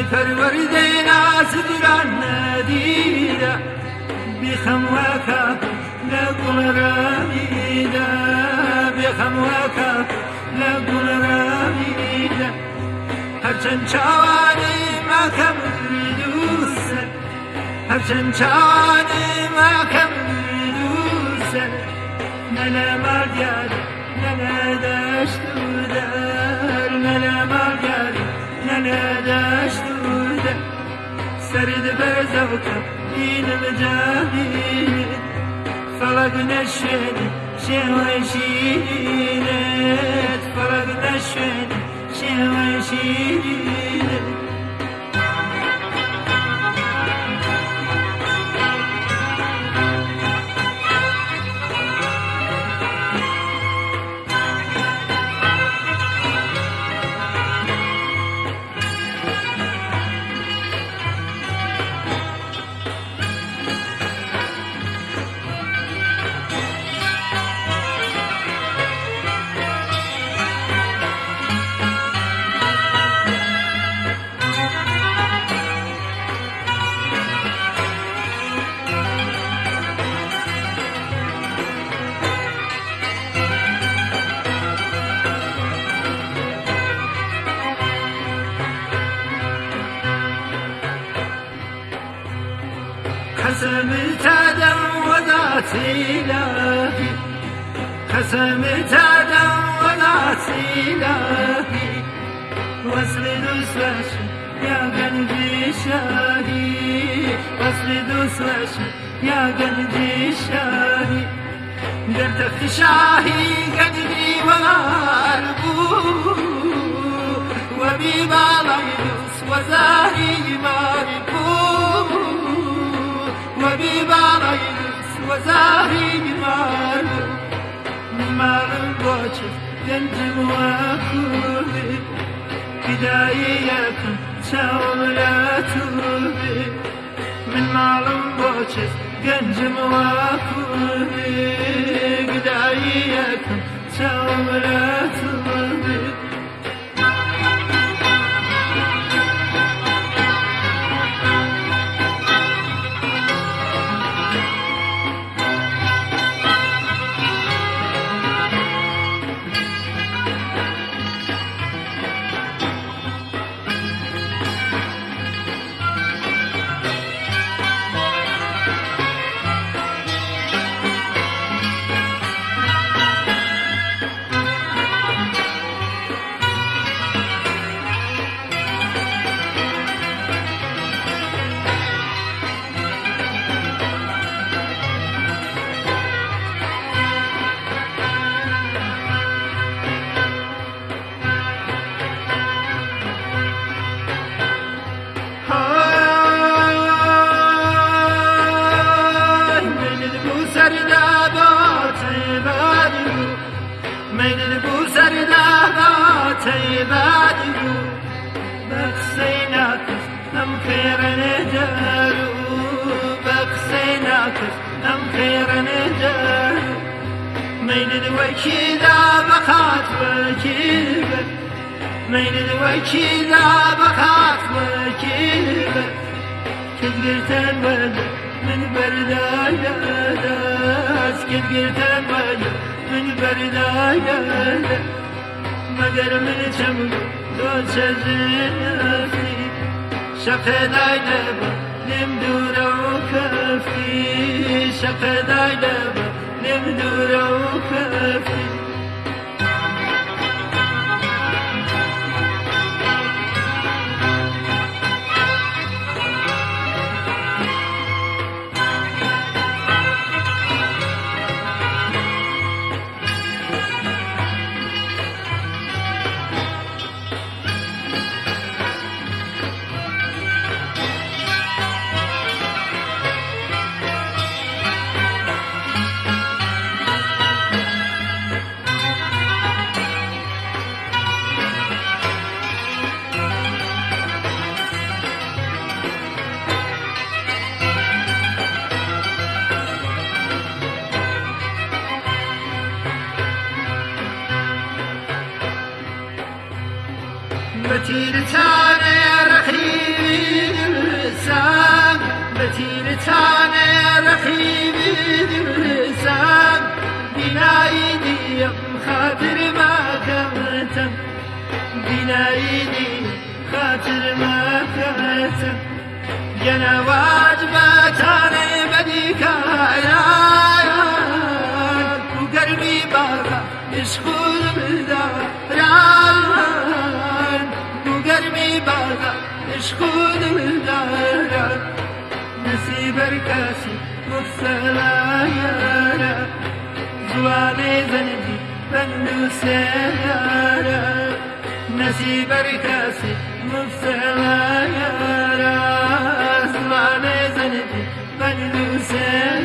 پروردەی نازدران نەدیدە بیخەم وەکە لە گوڵڕامیدا بیخەم وەکە لە گوڵڕامیدا هەرچەند چاوانەی ماکەم دووسەر هەرچەند چاوانەی ماکەم دووسەر نە لە ماڵیار نە لە دەشت و دەر نە لە ماڵیار نە لە دەشت و دەر سرد بەرزەوکە بینم جاهینێت فەڵەک نەشوێنی شێوەی شیرینێت فەڵەک نەشوێنی شێوەی شیرینێت قسمت آدم وذات إلهي قسمت آدم وذات إلهي وصل دوسوش يا قلبي شاهي وصل دوسوش يا قلبي شاهي درتفت شاهي قلبي وغاربو وبباليدوس وزاهي ماربو وبباليدوس وزاهي ماربو مالم بوچه گنجم وخوبي بدايكم شاولاتوبي من مالم بوچه گنجم وخوبي بدايكم شاولاتوبي وكيلا بخات وكيلا مين الوكيلا بخات وكيلا كدقرت الولد من بردايا داس كدقرت الولد من بردايا مقر من شمل دو شجرتي شقداي دبا نمدورا وكفي شقداي دبا نمدورا وكفي بتير تاني رخيم بتاني رقيبي دلسان بنايدي خاطر ما كمتم بنايدي خاطر ما كمتم جنا واجبتاني بديكايان وقلبي بارك يشخول بالداران وقلبي بارك يشخول بالداران نسيب الكاسي مفصلايا زواني زنبي بندو سيارا نسيب الكاسي مفصلايا زواني زنبي بندو سيارا